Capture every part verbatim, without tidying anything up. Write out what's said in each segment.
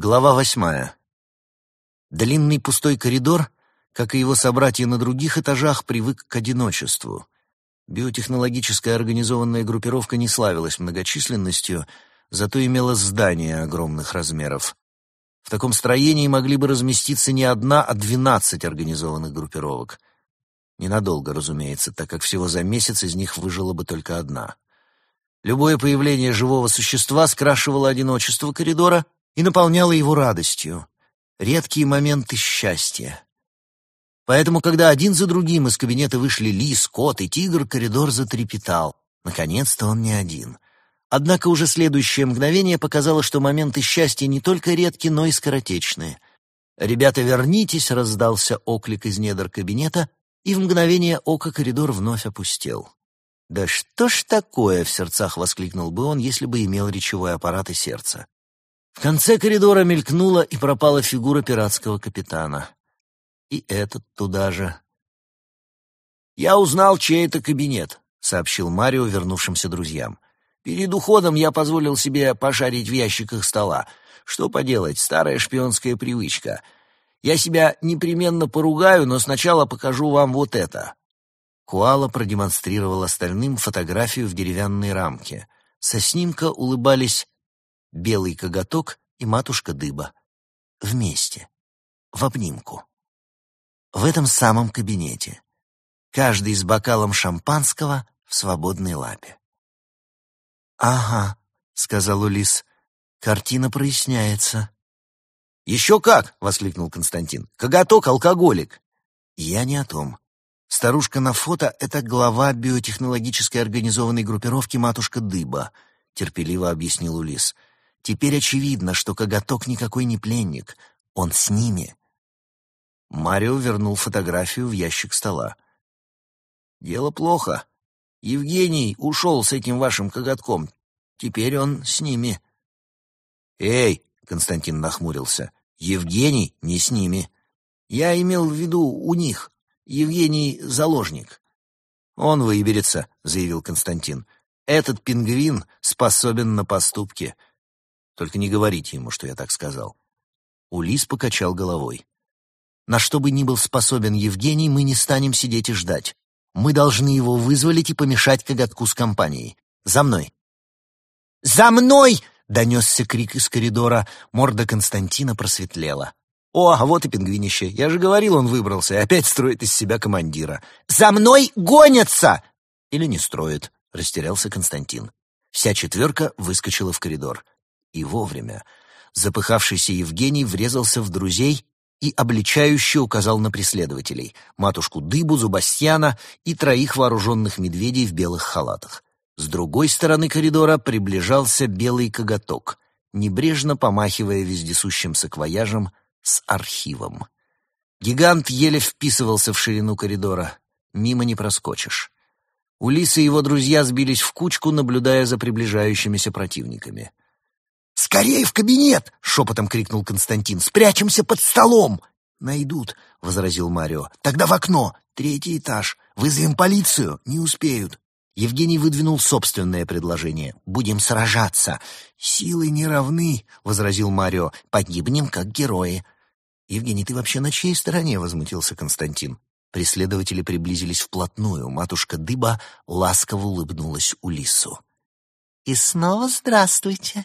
Глава восьмая. Длинный пустой коридор, как и его собратья на других этажах, привык к одиночеству. Биотехнологическая организованная группировка не славилась многочисленностью, зато имела здание огромных размеров. В таком строении могли бы разместиться не одна, а двенадцать организованных группировок. Ненадолго, разумеется, так как всего за месяц из них выжила бы только одна. Любое появление живого существа скрашивало одиночество коридора и наполняло его радостью. Редкие моменты счастья. Поэтому, когда один за другим из кабинета вышли лис, кот и тигр, коридор затрепетал. Наконец-то он не один. Однако уже следующее мгновение показало, что моменты счастья не только редки, но и скоротечные. «Ребята, вернитесь!» — раздался оклик из недр кабинета, и в мгновение ока коридор вновь опустел. «Да что ж такое!» — в сердцах воскликнул бы он, если бы имел речевой аппарат и сердце. В конце коридора мелькнула и пропала фигура пиратского капитана. И этот туда же. «Я узнал, чей это кабинет», — сообщил Марио вернувшимся друзьям. «Перед уходом я позволил себе пошарить в ящиках стола. Что поделать, старая шпионская привычка. Я себя непременно поругаю, но сначала покажу вам вот это». Куала продемонстрировал остальным фотографию в деревянной рамке. Со снимка улыбались Белый Коготок и матушка Дыба. Вместе. В обнимку. В этом самом кабинете. Каждый с бокалом шампанского в свободной лапе. «Ага», — сказал Улис, — «картина проясняется». «Еще как!» — воскликнул Константин. «Коготок — алкоголик». «Я не о том. Старушка на фото — это глава биотехнологической организованной группировки матушка Дыба», — терпеливо объяснил Улис. «Теперь очевидно, что Коготок никакой не пленник. Он с ними». Марио вернул фотографию в ящик стола. «Дело плохо. Евгений ушел с этим вашим Коготком. Теперь он с ними». «Эй!» — Константин нахмурился. «Евгений не с ними. Я имел в виду у них. Евгений — заложник». «Он выберется», — заявил Константин. «Этот пингвин способен на поступки. Только не говорите ему, что я так сказал». Улис покачал головой. «На что бы ни был способен Евгений, мы не станем сидеть и ждать. Мы должны его вызволить и помешать Коготку с компанией. За мной!» «За мной!» — донесся крик из коридора. Морда Константина просветлела. «О, а вот и пингвинище. Я же говорил, он выбрался и опять строит из себя командира». «За мной гонятся!» «Или не строит», — растерялся Константин. Вся четверка выскочила в коридор. И вовремя. Запыхавшийся Евгений врезался в друзей и обличающе указал на преследователей — матушку Дыбу, Зубастьяна и троих вооруженных медведей в белых халатах. С другой стороны коридора приближался Белый Коготок, небрежно помахивая вездесущим саквояжем с архивом. Гигант еле вписывался в ширину коридора. Мимо не проскочишь. Улис и его друзья сбились в кучку, наблюдая за приближающимися противниками. «Скорей в кабинет!» — шепотом крикнул Константин. «Спрячемся под столом!» «Найдут», — возразил Марио. «Тогда в окно. Третий этаж. Вызовем полицию. Не успеют». Евгений выдвинул собственное предложение. «Будем сражаться». «Силы не равны», — возразил Марио. «Погибнем, как герои». «Евгений, ты вообще на чьей стороне?» — возмутился Константин. Преследователи приблизились вплотную. Матушка Дыба ласково улыбнулась Улису. «И снова здравствуйте».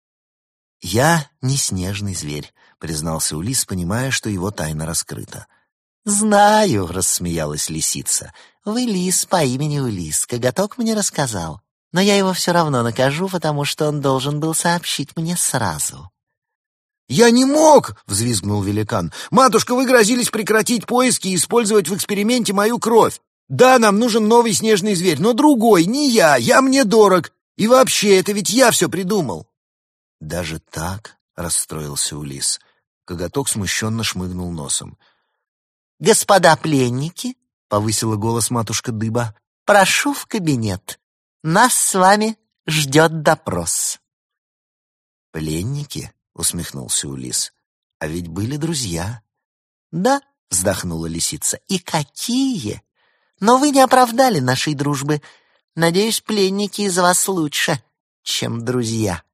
«Я не снежный зверь», — признался Улис, понимая, что его тайна раскрыта. «Знаю», — рассмеялась лисица. «Вы лис по имени Улис. Коготок мне рассказал. Но я его все равно накажу, потому что он должен был сообщить мне сразу». «Я не мог!» — взвизгнул великан. «Матушка, вы грозились прекратить поиски и использовать в эксперименте мою кровь. Да, нам нужен новый снежный зверь, но другой, не я. Я мне дорог. И вообще, это ведь я все придумал». «Даже так?» — расстроился Улис. Коготок смущенно шмыгнул носом. «Господа пленники», — повысила голос матушка Дыба, — «прошу в кабинет. Нас с вами ждет допрос». «Пленники?» — усмехнулся Улис. «А ведь были друзья». «Да», — вздохнула лисица, — «и какие! Но вы не оправдали нашей дружбы. Надеюсь, пленники из вас лучше, чем друзья».